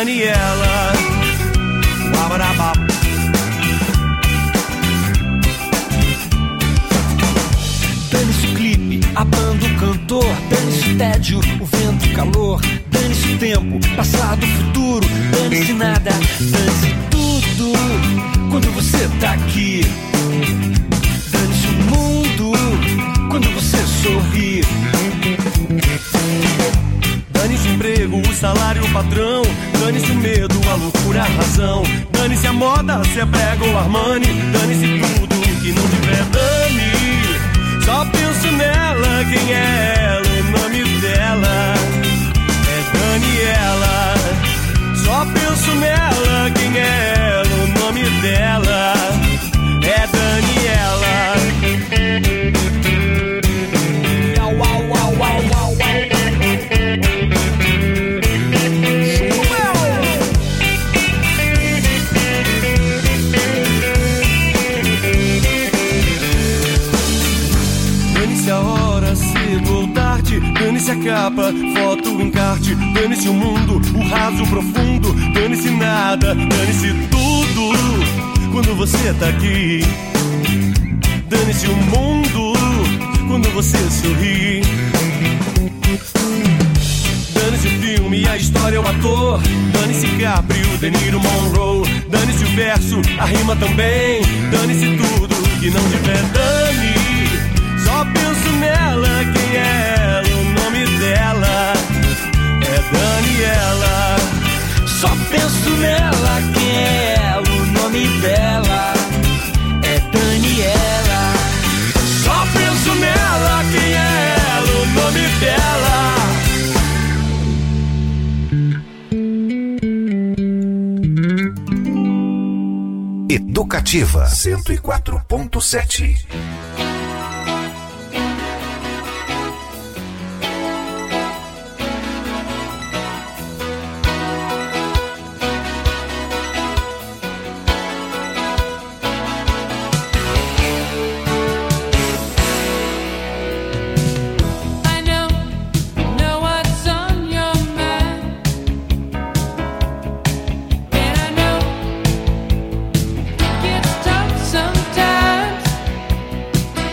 Daniela. Dane-se o clipe, a banda, o cantor. Dane-se o tédio, o vento, o calor. Dane-se o tempo, passado, futuro. Dane-se nada, dane-se tudo quando você tá aqui. Dane-se o mundo quando você sorri. Dane-se o emprego, o salário, o patrão. Dane-se o medo, a loucura, a razão. Dane-se a moda, se é prega ou Armani. Dane-se tudo que não tiver dane. Só penso nela, quem é ela, o nome dela é Daniela. Só penso nela, quem é ela, o nome dela é Daniela. Dane-se a hora, cedo ou tarde. Dane-se a capa, foto, encarte. Dane-se o mundo, o raso, o profundo. Dane-se nada, dane-se tudo quando você tá aqui. Dane-se o mundo quando você sorri. Dane-se o filme, a história, o ator. Dane-se Caprio, De Niro, Monroe. Dane-se o verso, a rima também. Dane-se tudo que não tiver dane. Só penso nela, quem é ela, o nome dela é Daniela. Só penso nela, quem é ela, o nome dela é Daniela. Só penso nela, quem é ela, o nome dela. Educativa 104.7. Sometimes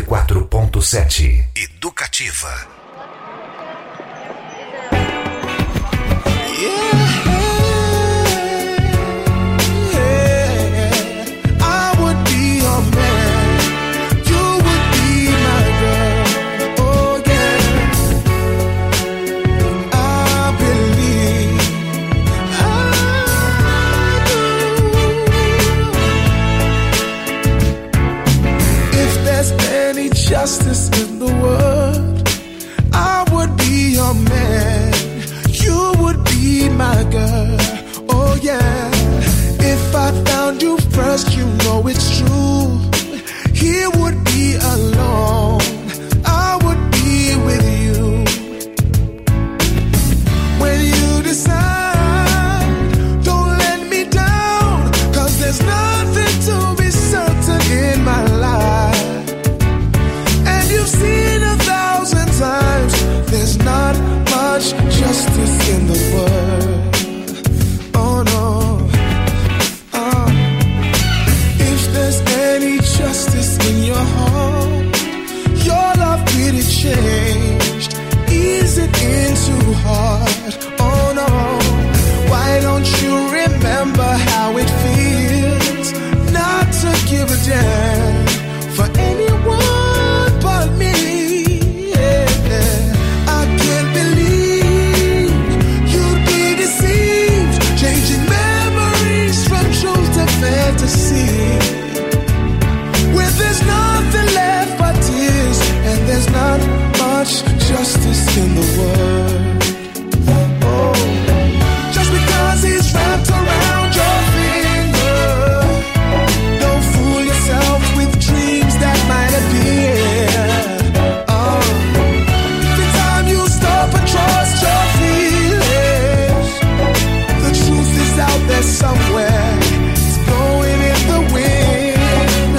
104.7. Educativa. Justice in the world, I would be your man, you would be my girl, oh yeah. If I found you first, you know it's true, he would be alone, I would be with you. When you decide, don't let me down, 'cause there's nothing to be certain in my life. You've seen 1,000 times, there's not much justice in the world. Oh no. If there's any justice in your heart, your love really changed. Ease it into heart. Oh no. Why don't you remember how it feels not to give a damn for anyone but me? Yeah. I can't believe you'd be deceived, changing memories from truth to fantasy. Where there's nothing left but tears, and there's not much justice in the world. Oh. Just because he's wrapped around your finger, don't fool yourself with dreams that might appear. The time you stop and trust your feelings, the truth is out there somewhere, it's blowing in the wind.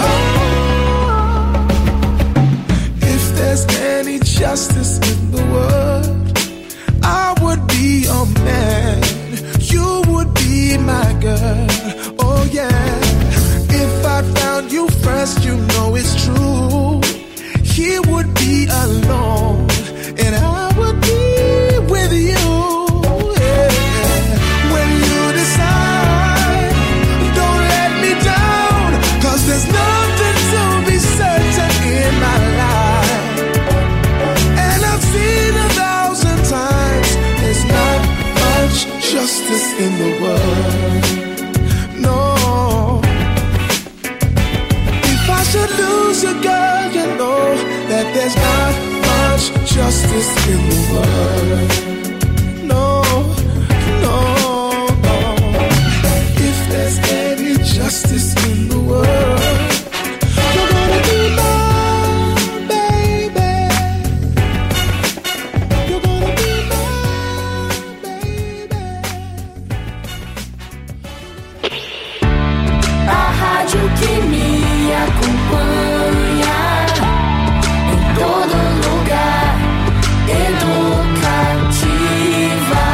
If there's any justice in the world, I would be your man, you would be my girl, oh yeah. If I found you first, you know it's true, he would be alone, and I would be with you, yeah. When you decide, don't let me down, 'cause there's nothing to be certain in my life. And I've seen 1,000 times, there's not much justice in the world. No. If I should lose you, girl, you know that there's not much justice in the world. No, no, no. If there's any justice in the world, you're gonna be my baby. You're gonna be my baby. A rádio que me acompanha em todo lugar, Educativa.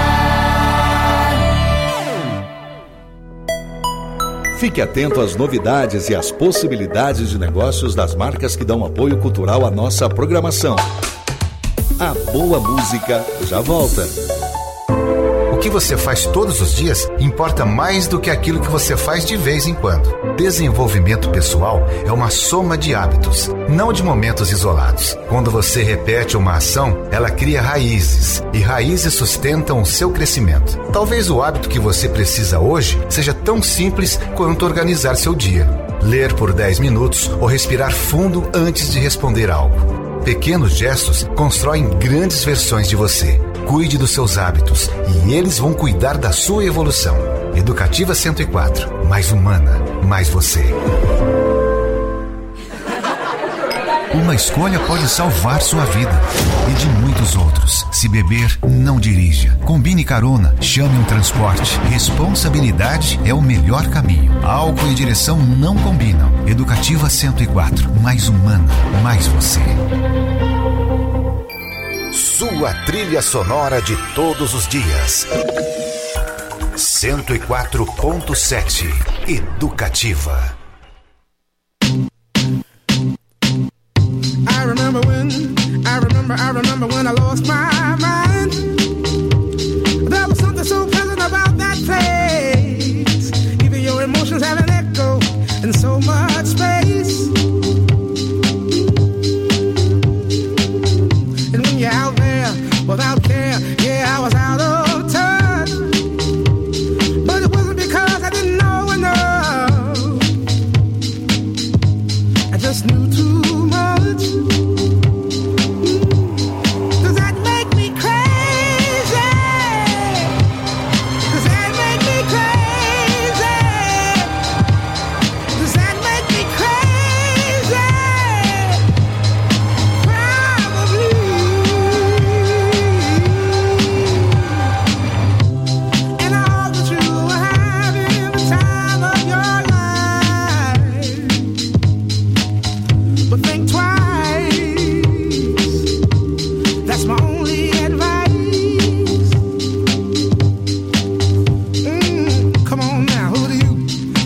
Fique atento às novidades e às possibilidades de negócios das marcas que dão apoio cultural à nossa programação. A boa música já volta. O que você faz todos os dias importa mais do que aquilo que você faz de vez em quando. Desenvolvimento pessoal é uma soma de hábitos, não de momentos isolados. Quando você repete uma ação, ela cria raízes, e raízes sustentam o seu crescimento. Talvez o hábito que você precisa hoje seja tão simples quanto organizar seu dia. Ler por 10 minutos ou respirar fundo antes de responder algo. Pequenos gestos constroem grandes versões de você. Cuide dos seus hábitos e eles vão cuidar da sua evolução. Educativa 104. Mais humana, mais você. Uma escolha pode salvar sua vida e de muitos outros. Se beber, não dirija. Combine carona, chame um transporte. Responsabilidade é o melhor caminho. Álcool e direção não combinam. Educativa 104. Mais humana, mais você. Sua trilha sonora de todos os dias. 104.7 Educativa. remember when I lost my mind. There was something so pleasant about that place. Even your emotions have an echo in so much space. And when you're out there without care, yeah, I was out of touch. But it wasn't because I didn't know enough. I just knew too much. Does that make me crazy? Does that make me crazy? Does that make me crazy? Probably. And I hope that you are having the time of your life. But think twice. That's my only advice. Come on now, who do you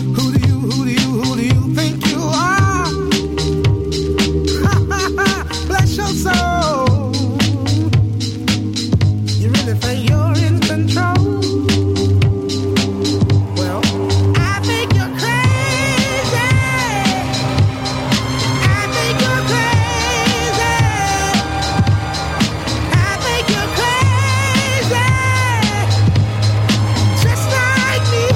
think you are? Bless your soul. You really think you're in control? Well, I think you're crazy. I think you're crazy. I think you're crazy. Just like me.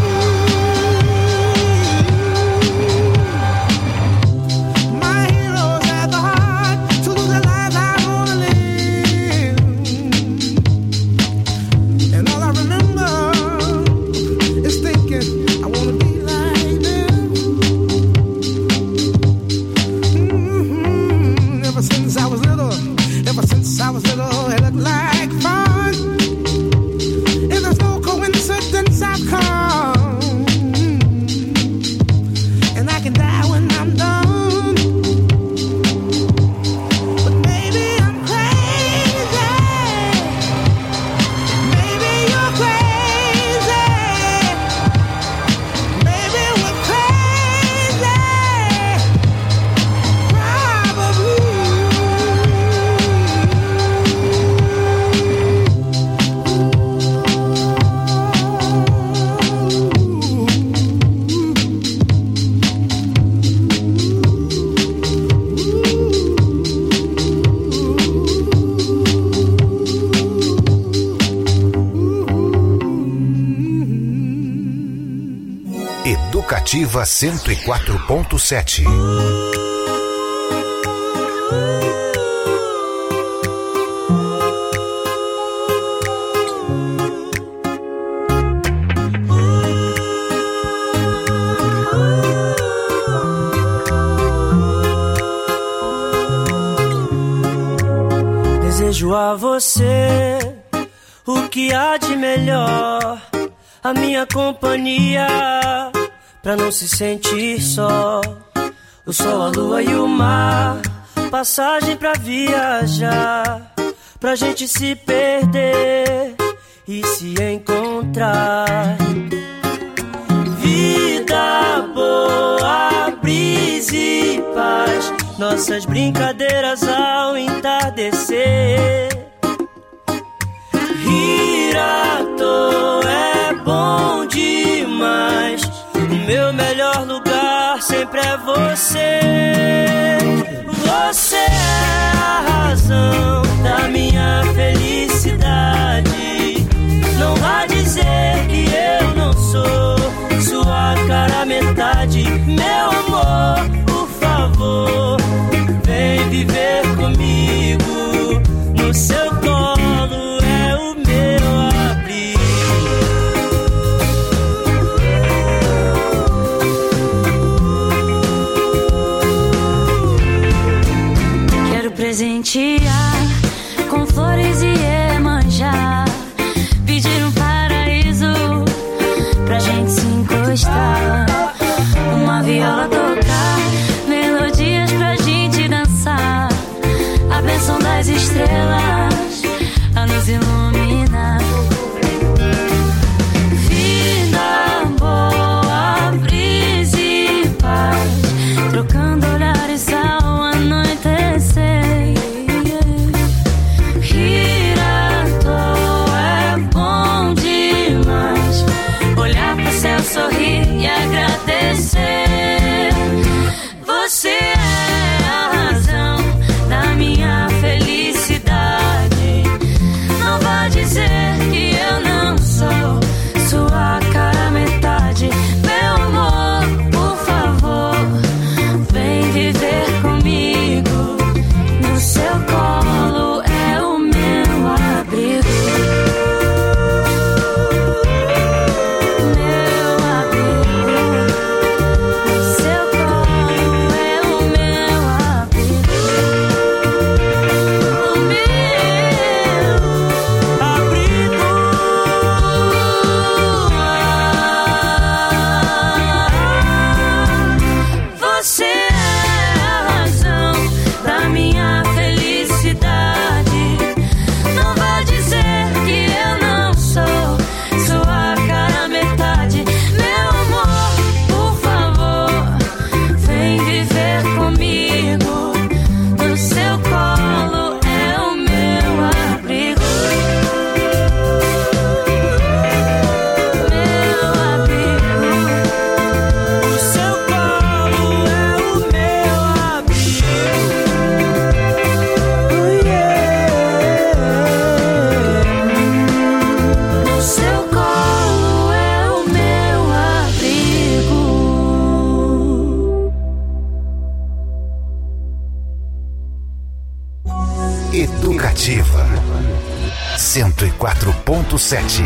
My heroes had the heart to lose their lives. I wanna live. And all I remember is thinking I wanna be like them. Ever since I was little, it looked like fun. And there's no coincidence I've come. And I can die when I'm done. But maybe I'm crazy. Maybe you're crazy. Maybe we're crazy. Probably. Educativa 104.7. Desejo a você o que há de melhor, a minha companhia, pra não se sentir só. O sol, a lua e o mar, passagem pra viajar, pra gente se perder e se encontrar. Vida boa, brisa e paz, nossas brincadeiras ao entardecer. Rir à toa é bom demais, o meu melhor lugar sempre é você. Você é a razão da minha felicidade. Não vá dizer que eu não sou sua cara metade. Meu amor, por favor, vem viver comigo. No seu colo é o meu abrigo. Quero presentear Educativa 104.7.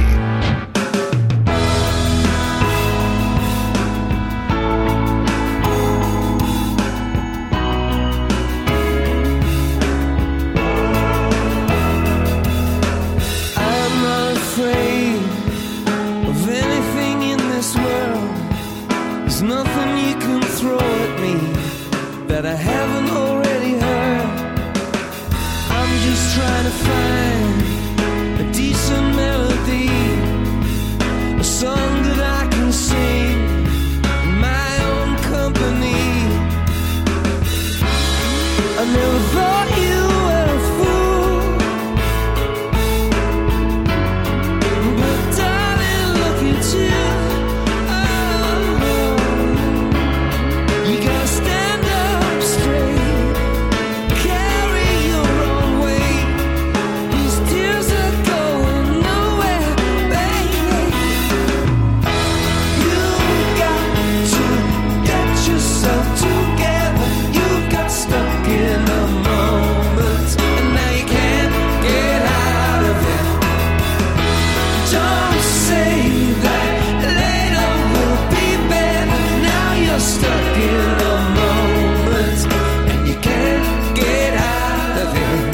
That I haven't already heard. I'm just trying to find a decent melody, a song that I can sing in my own company. I never thought you were a fool, but darling, look at you. Oh, you gotta stand up straight, carry your own weight. These tears are going nowhere, baby. You got to get yourself together. You got stuck in a moment, and now you can't get out of it. Don't say that later will be better. Now you're stuck in a moment, and you can't get out of it.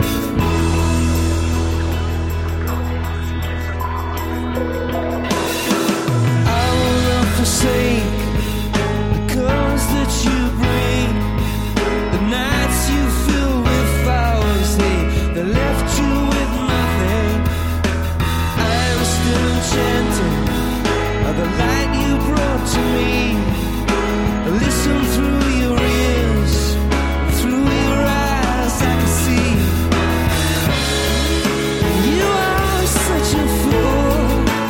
I will not forsake the colors that you bring, the nights you fill with flowers, they left you with nothing. I am still enchanted by the light you brought to me. Listen through your ears, through your eyes, I can see you are such a fool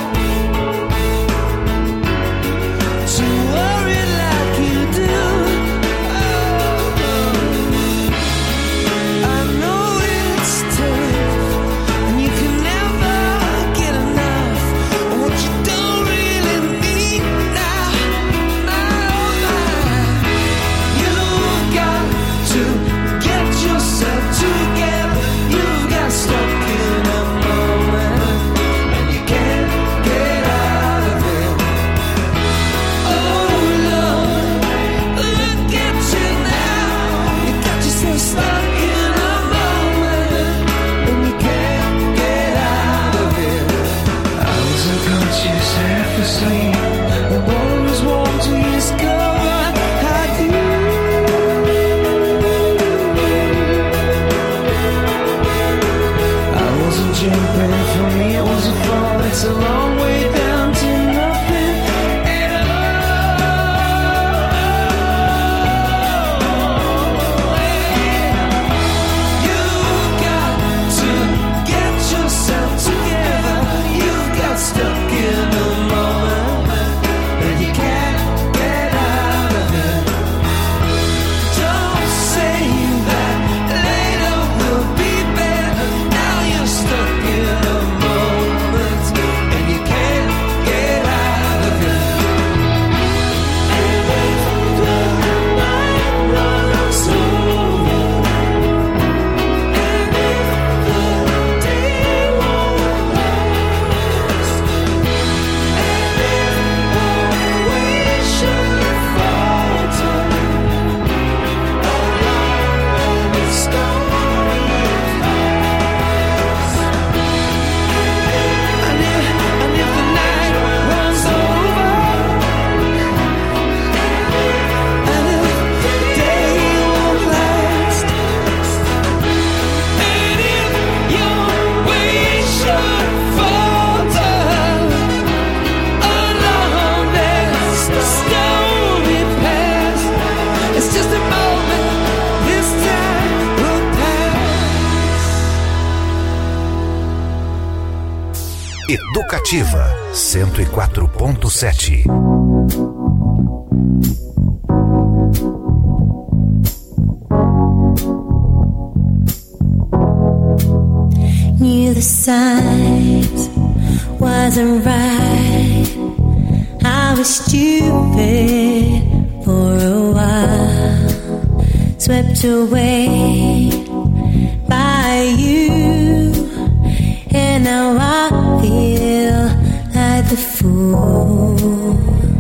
to worry like you do. I know it's tough, and you can never get enough of what you don't really need now. You've got to get yourself together. You've got stuck in a moment, and you can't get out of it. Oh Lord, look at you now. You got yourself stuck in a moment, and you can't get out of it. I was unconscious, half asleep. The water was warm to discover how deep. I wasn't jumping, for me it was a fall. It's a long way down to nothing at all. You've got to get yourself together. You've got stuck in a moment, and you can't get out of it. Don't say that later will be better. Now you're stuck in a moment, and you can't get out of it. And if the night runs over, and if the day won't last, and if we should falter along the stormy paths, and if the night runs over, and if the day won't last, and if your way should falter along this stormy path, it's just a moment, this time will pass. Educativa 104.7. Knew the signs wasn't right. I was stupid for a while, swept away by you. a fool,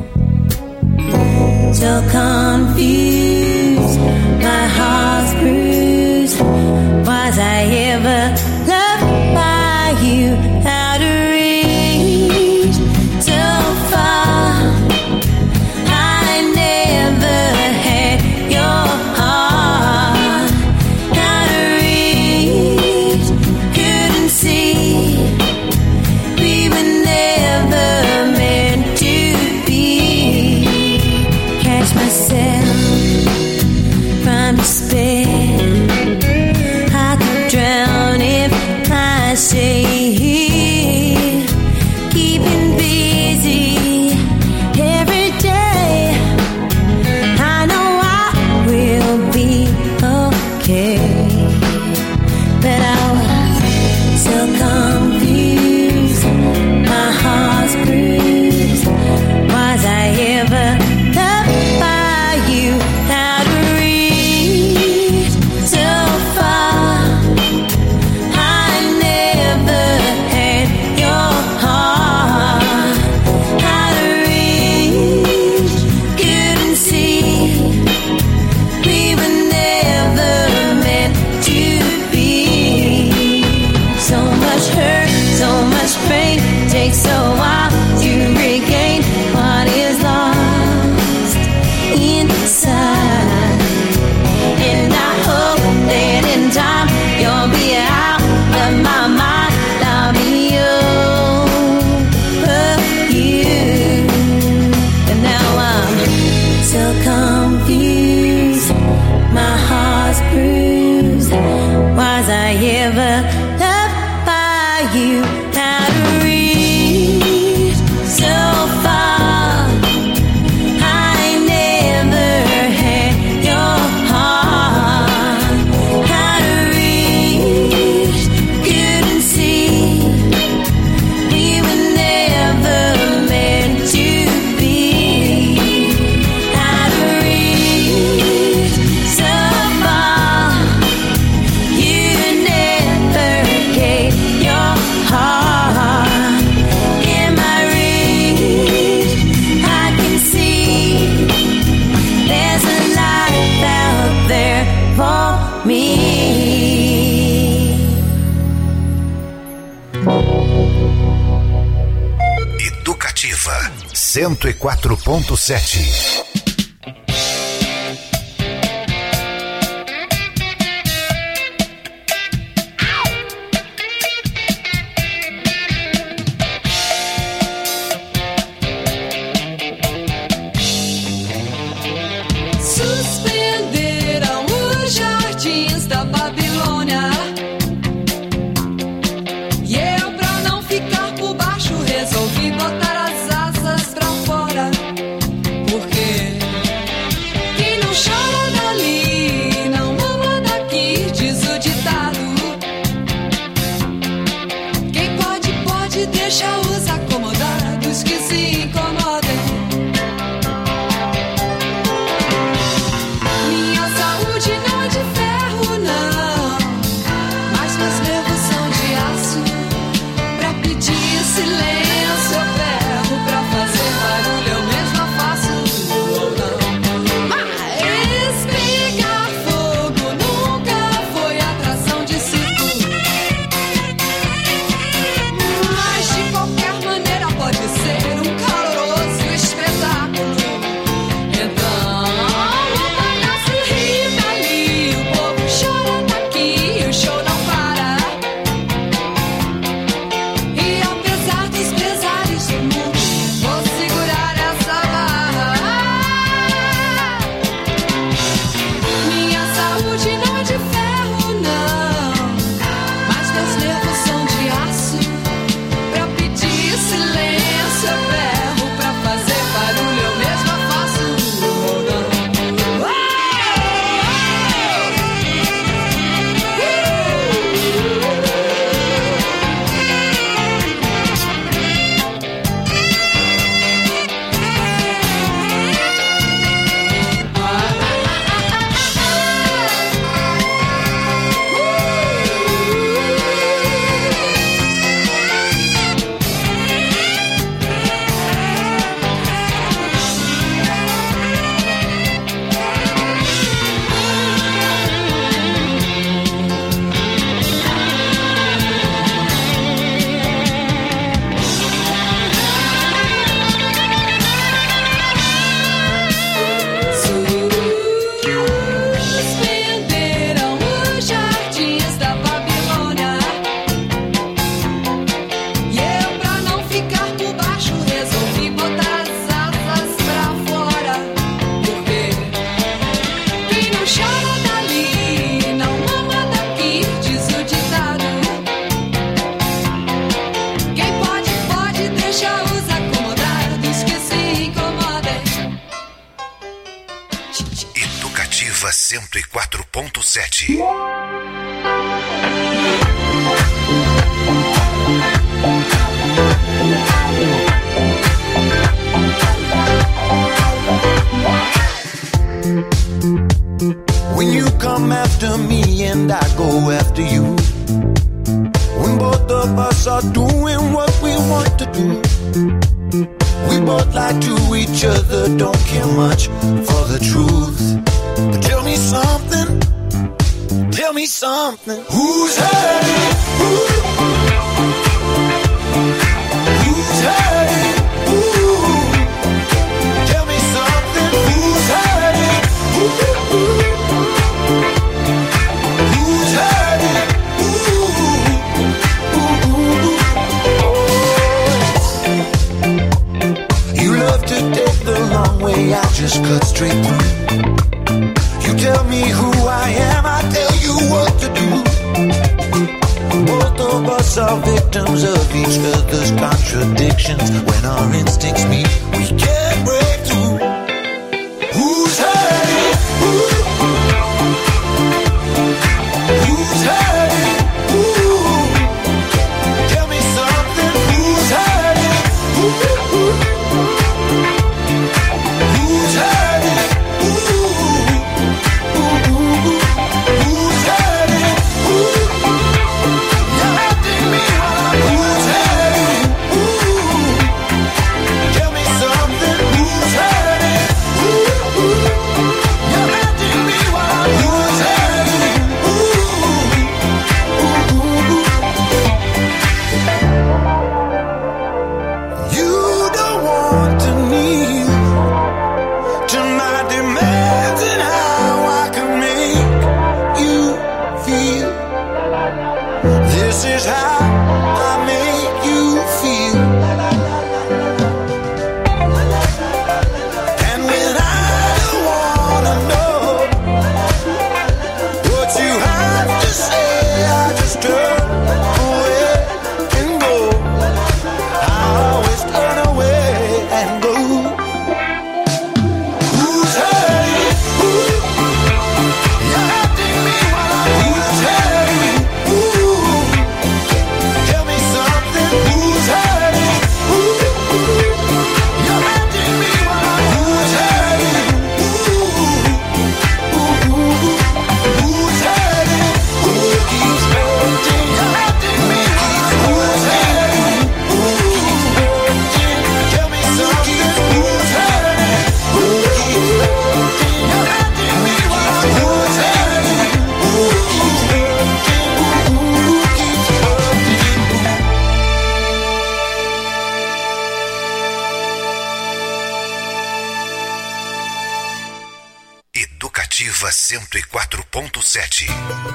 so confused, my heart's bruised. Was I ever loved by you? Out of reach, so far, I never had your heart. Out of reach, couldn't see, we were never meant to be. Catch myself from despair, I could drown if I stay here, keeping busy every day. I know I will be okay, but I was so confused, my heart's bruised. Was I ever loved by you? Out of reach, so far, I never had your heart. Out of reach, couldn't see, we were never meant to be. So much hurt, so much pain, takes a while to regain what is lost inside. And I hope that in time you'll be out of my mind. I'll be over you. And now I'm so confused, my heart's bruised. Was I ever loved by you? Out of reach, so far, I never had your heart. Out of reach, couldn't see, we were never meant to be. Out of reach, so far, you never gave your heart. In my reach, I can see there's a life out there for me. Educativa 104.7. Suspenderam os jardins da Babilônia, e eu, pra não ficar por baixo, resolvi botar as asas pra fora. Porque 104.7. When you come after me and I go after you, when both of us are doing what we want to do, we both lie to each other, don't care much for the truth. But tell me something, who's hurting? Who's hurting? Tell me something, who's hurting? Who's hurting? You love to take the long way, I just cut straight through. You tell me who I am, I tell you what to do. Both of us are victims of each other's contradictions. When our instincts meet, we can't break through. Who's hurting? Who's hurting? Tell me something. Who's hurting? Who's hurting? Who's hurting? You're asking me who's hurting? Tell me something. Who's hurting? You're asking me who's hurting? You don't want to kneel to my demands and how I can make you feel. This is how I make you feel. And when I don't wanna know what you have to say, I just turn away and go. I always turn away and go. Who's hurting? You're asking me who's hurting? Tell me something. Who's hurting? You're asking me who's hurting? Who's hurting? Who keeps hurting? You're asking me who's hurting? Tell me something. Who's hurting? Who keeps hurting? You're asking me who's hurting? Who keeps hurting? Who keeps hurting? Educativa 104.7.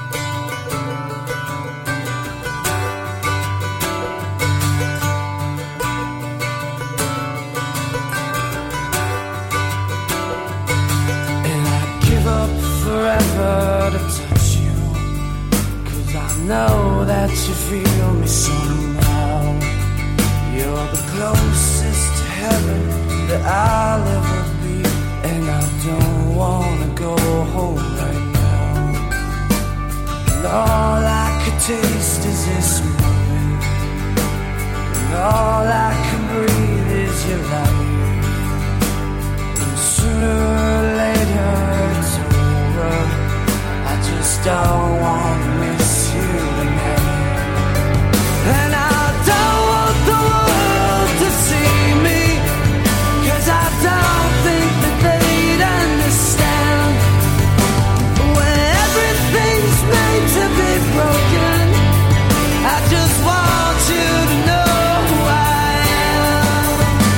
And I'd give up forever to touch you, 'cause I know that you feel me somehow. You're the closest to heaven that I'll ever be, and I don't wanna go home right now. And all I could taste is this moment, and all I can breathe is your light. And sooner or later it's over, I just don't want to miss you tonight. And I don't want the world to see me, 'cause I don't think that they'd understand. When everything's made to be broken, I just want you to know who I am.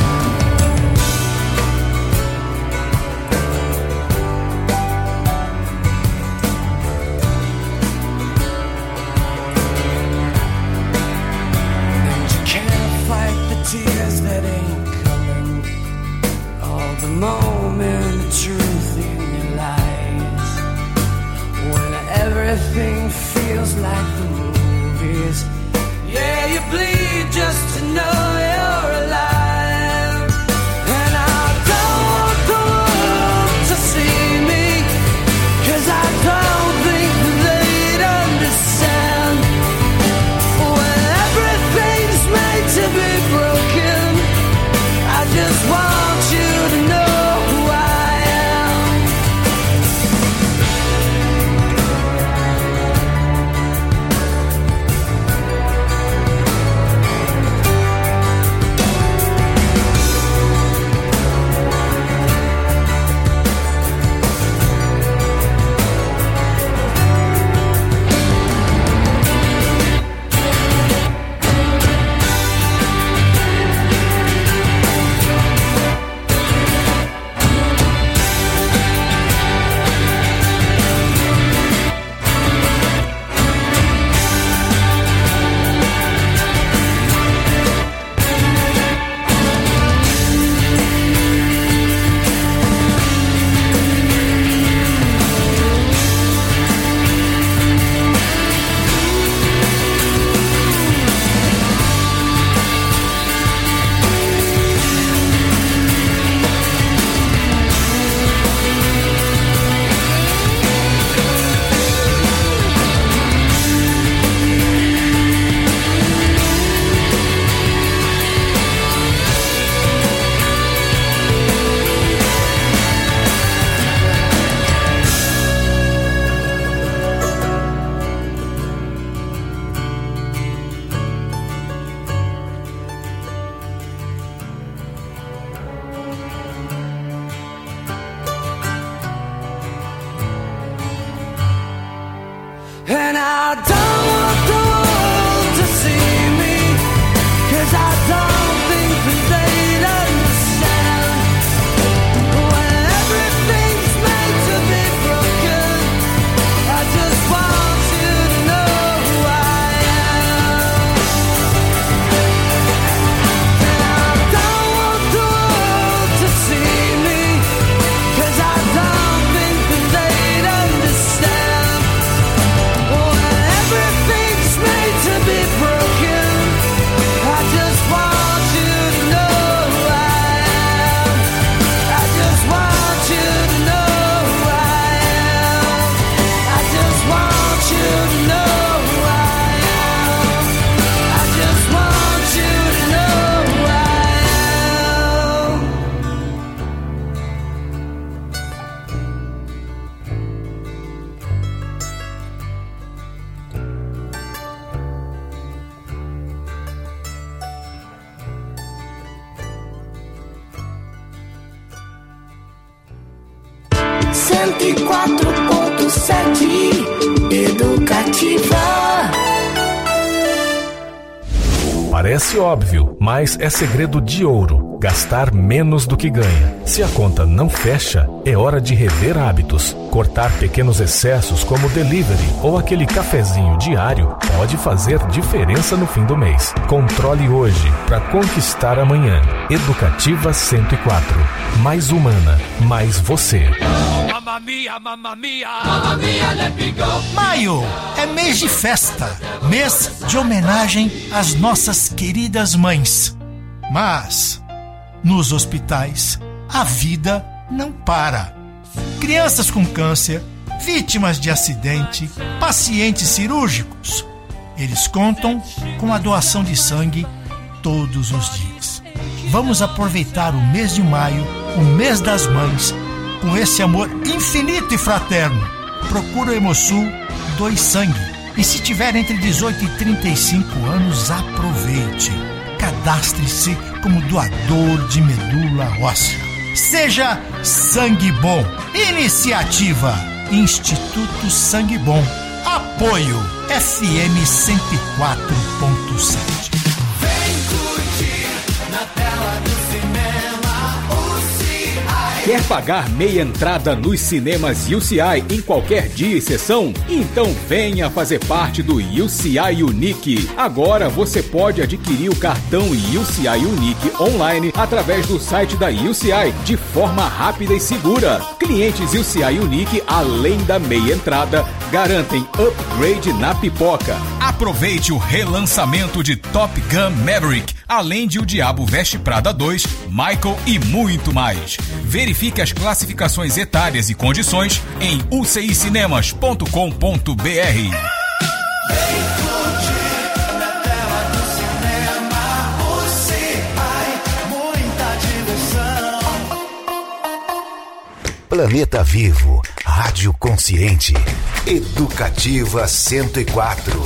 And you can't fight the tears that ain't coming, all the moment of truth in your lies. When everything feels like the movies, yeah, you bleed just to know you're alive. And I don't want the world to see me, 'cause I 104.7 Educativa. Parece óbvio, mas é segredo de ouro. Gastar menos do que ganha. Se a conta não fecha, é hora de rever hábitos. Cortar pequenos excessos como delivery ou aquele cafezinho diário pode fazer diferença no fim do mês. Controle hoje para conquistar amanhã. Educativa 104. Mais humana, mais você. Mamma mia, mamma mia, mamma mia, let me go. Maio é mês de festa, mês de homenagem às nossas queridas mães. Mas nos hospitais a vida não para. Crianças com câncer, vítimas de acidente, pacientes cirúrgicos, eles contam com a doação de sangue todos os dias. Vamos aproveitar o mês de maio, o mês das mães, com esse amor infinito e fraterno. Procura o Hemosul, doe sangue. E se tiver entre 18 e 35 anos, aproveite. Cadastre-se como doador de medula óssea. Seja Sangue Bom. Iniciativa Instituto Sangue Bom. Apoio FM 104.7. Vem curtir na tela do cinema UCI. Quer pagar meia entrada nos cinemas UCI em qualquer dia e sessão? Então venha fazer parte do UCI Unique. Agora você pode adquirir o cartão UCI Unique online através do site da UCI de forma rápida e segura. Clientes UCI Unique, além da meia entrada, garantem upgrade na pipoca. Aproveite o relançamento de Top Gun Maverick, além de O Diabo Veste Prada 2, Michael e muito mais. Verifique as classificações etárias e condições em ucicinemas.com.br. Planeta Vivo, Rádio Consciente, Educativa 104.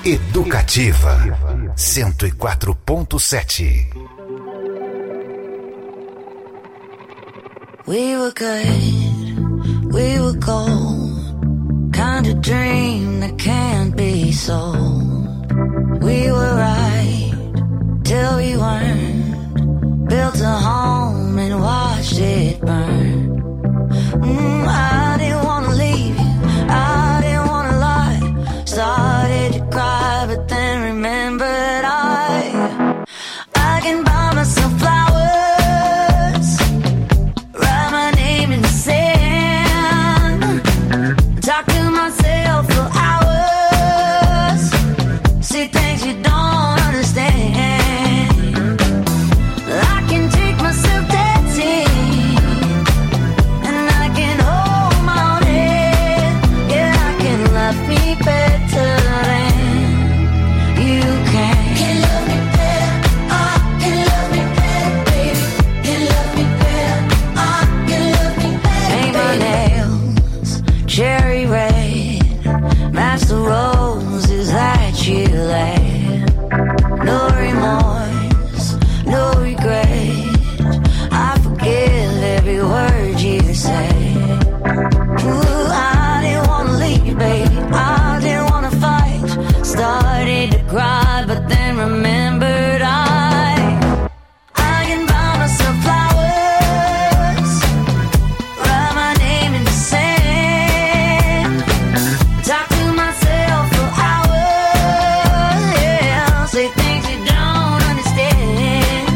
Educativa 104.7. We were good, we were gold, kind of dream that can't be sold. We were right till we weren't, built a home and watched it burn. I didn't wanna leave you, I didn't wanna lie, started to cry but then remembered I can buy myself flowers. Talk to myself for hours, see things you don't understand. I can take myself dancing, and I can hold my own head. Yeah, I can love me better than you can. Can love me better, I can love me better, baby. Can love me better, I can love me better. Paint my nails cherry red, match the roses that you laid. No remorse, no regret, I forgive every word you say. Ooh, I didn't wanna leave, baby, I didn't wanna fight. Started to cry, but then remembered I can buy myself flowers, write my name in the sand. Talk to myself for hours, yeah, say things you don't understand.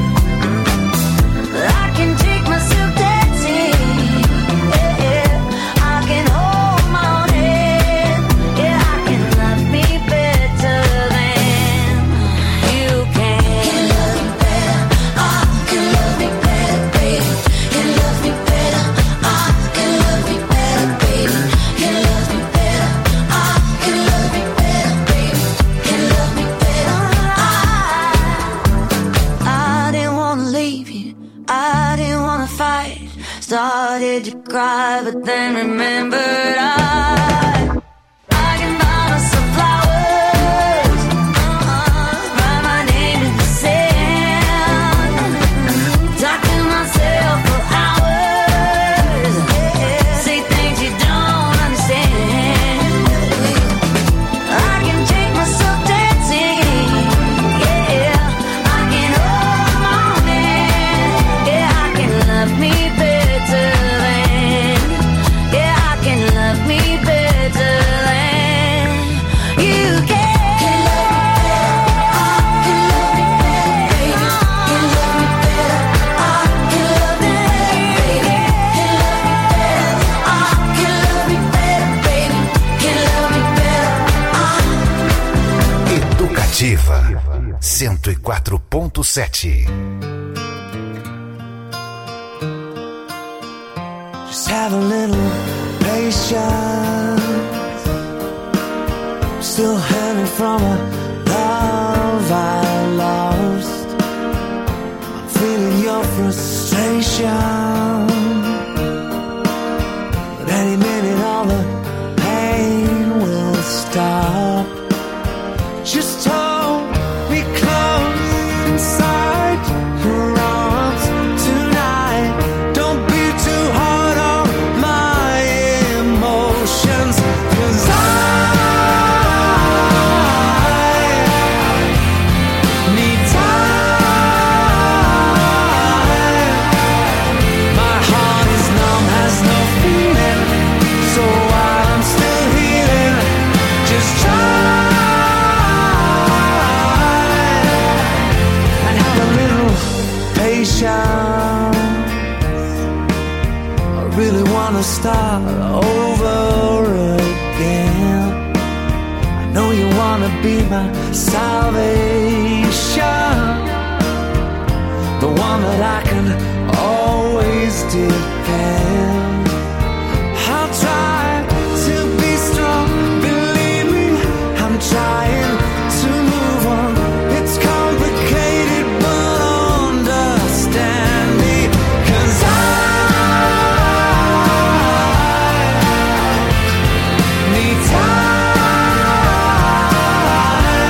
I can take myself dancing, yeah, I can hold my own head. Yeah, I can love me better than you can. Can love me better, I can love me better, baby. Can love me better, I can love me better, baby. Can love me better, I can love me better, baby. Can love me better. I didn't wanna leave you, I didn't wanna fight. Started to cry, but then remembered I can buy myself flowers, write my name in the sand. Talk to myself for hours, say things you don't understand. I can take myself dancing, yeah, I can hold my own hand. Yeah, I can love me better than, yeah, I can love me better than you can. Can love me better, can love me better, I can love me better, baby. Can love me better, I can love me better, baby. Can love me better, I. Educativa 104.7. Just have a little patience. I'm still hurting from a love I lost. I'm feeling your frustration, but any minute all the pain will stop. Just hold me close inside your arms tonight. Don't be too hard on my emotions, 'cause I need time. My heart is numb, has no feeling, so while I'm still healing, just try and have a little patience. I really wanna start over again. I know you wanna be my salvation, the one that I can always depend. I'll try to be strong, believe me, I'm trying to move on. It's complicated, but understand me, 'cause I need time.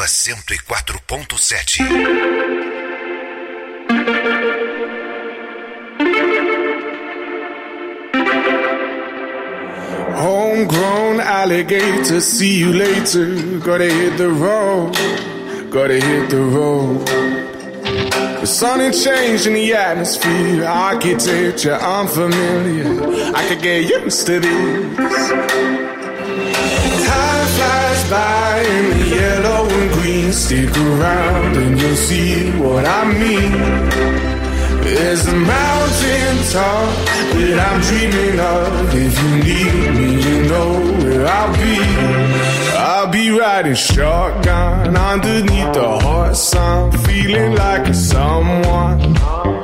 104.7. Homegrown alligator, see you later. Gotta hit the road, gotta hit the road. The sun ain't changing the atmosphere, architecture unfamiliar. I could get used to this. Time flies by in the yellow and green. Stick around and you'll see what I mean. There's a mountain top that I'm dreaming of. If you need me, you know where I'll be. I'll be riding shotgun underneath the hot sun, feeling like a someone.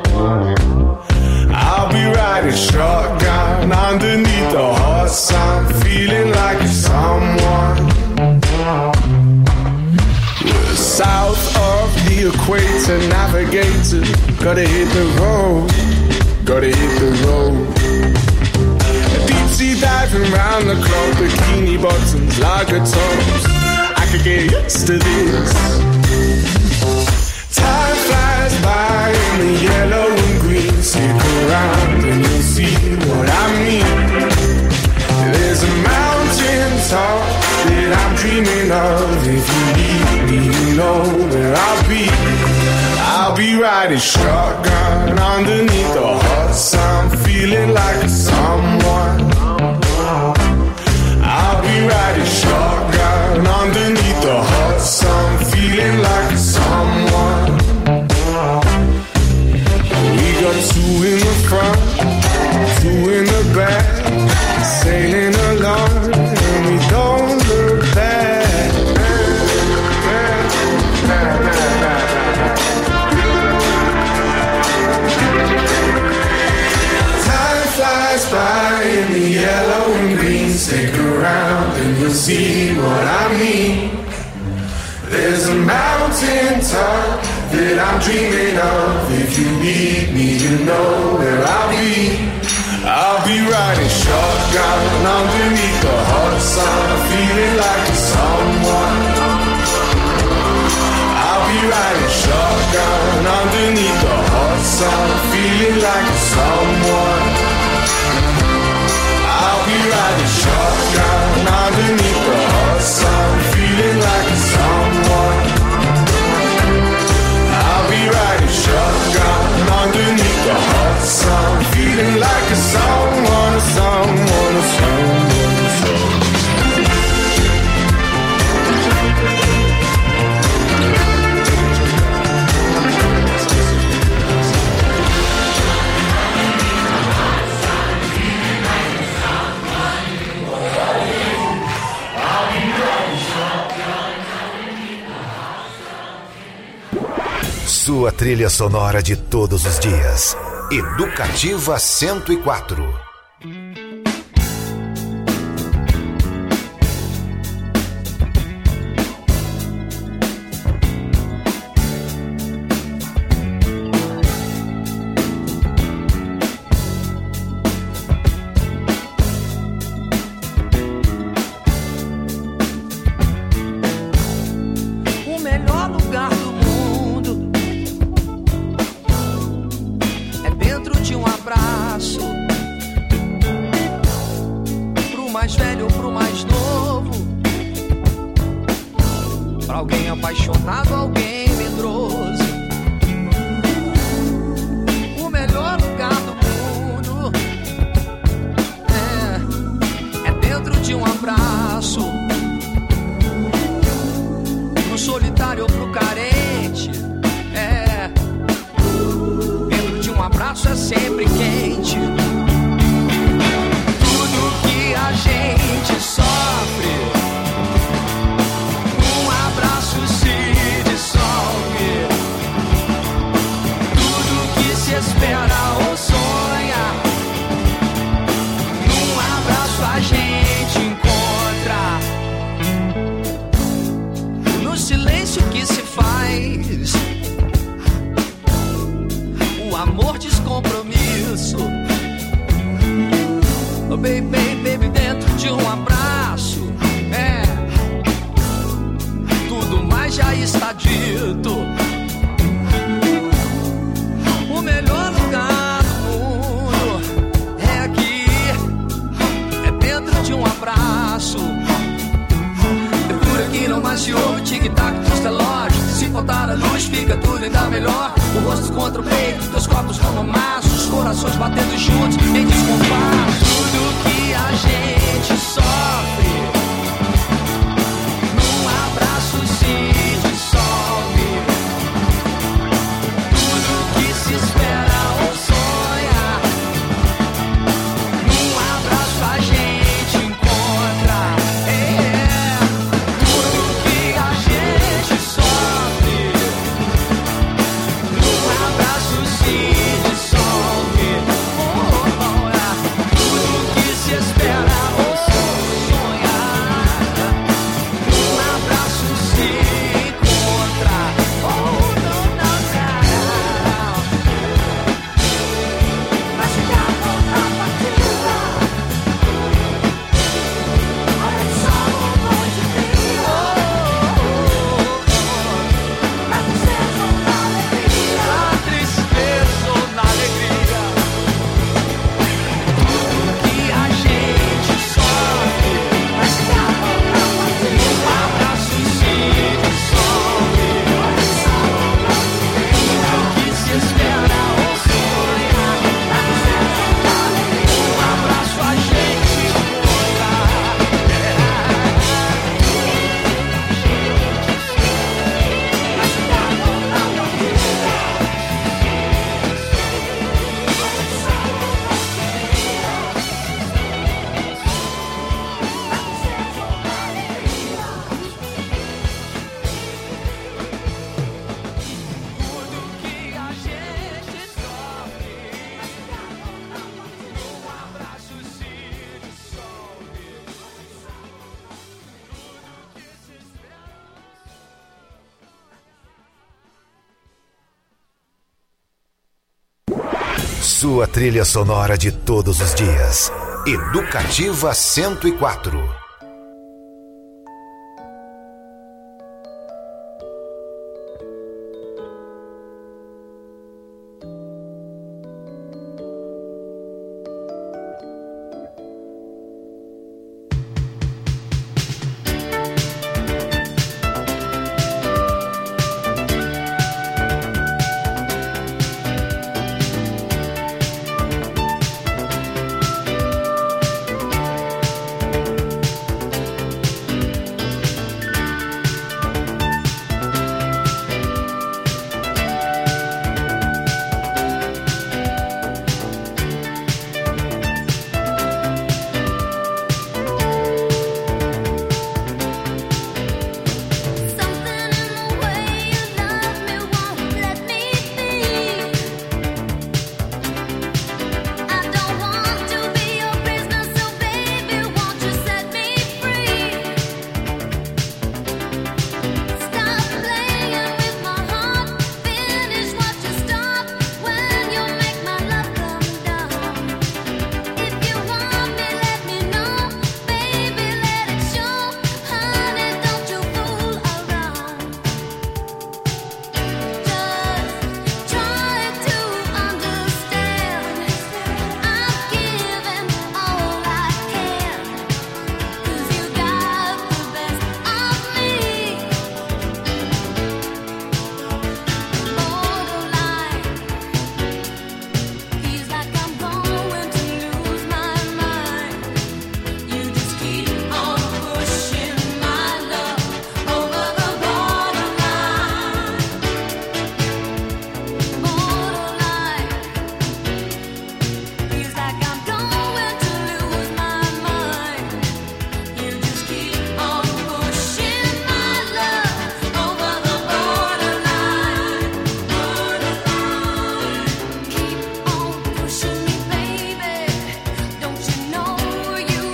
I'll be riding shotgun underneath the hot sun, feeling like a someone. South of the equator, navigator, gotta hit the road, gotta hit the road. Deep sea diving round the clock, bikini bottoms, lager tops. I could get used to this. Time flies by in the yellow and green. Stick around and you'll see what I mean. There's a mountain top that I'm dreaming of. If you need me, you know where I'll be. I'll be riding shotgun underneath the hot sun, feeling like someone. I'll be riding shotgun underneath the hot sun, feeling like someone. We got two in the front, two in the back, sailing along and we don't look back. Time flies by in the yellow and green. Stick around and you'll see what I mean. There's a mountain top that I'm dreaming of. If you need me, you know where I'll be. I'll be riding shotgun underneath the hot sun, feeling like someone. I'll be riding shotgun underneath the hot sun, feeling like someone. I'll be riding shotgun underneath the hot sun, feeling like someone. I'll be riding shotgun underneath the hot sun, feeling like someone, someone, someone, someone. Sua trilha sonora de todos os dias. Educativa 104. Tudo mais já está dito. O melhor lugar do mundo é aqui, é dentro de um abraço. É por aqui não mais se ouve tic-tac dos relógios. Se faltar a luz fica tudo ainda melhor. O rosto contra o peito, teus corpos como maços, os corações batendo juntos em descompasso. Tudo que a gente sofre num abraço se dissolve. Tudo que se espera ou sonha num abraço a gente encontra. Tudo que a gente sofre num abraço se dissolve. Tudo que se espera ou sonha num abraço se encontra. Mas ficar outra partida. Olha só o monte de na tristeza ou na alegria. Na tristeza ou na alegria. Tudo que a gente sofre. Mas ficar outra partida. Um abraço se dissolve. Olha só o monte de tudo que se espera ou sonha. Na tristeza ou na alegria. Um abraço a gente encontra. Mas ficar outra partida. Sua trilha sonora de todos os dias. Educativa 104.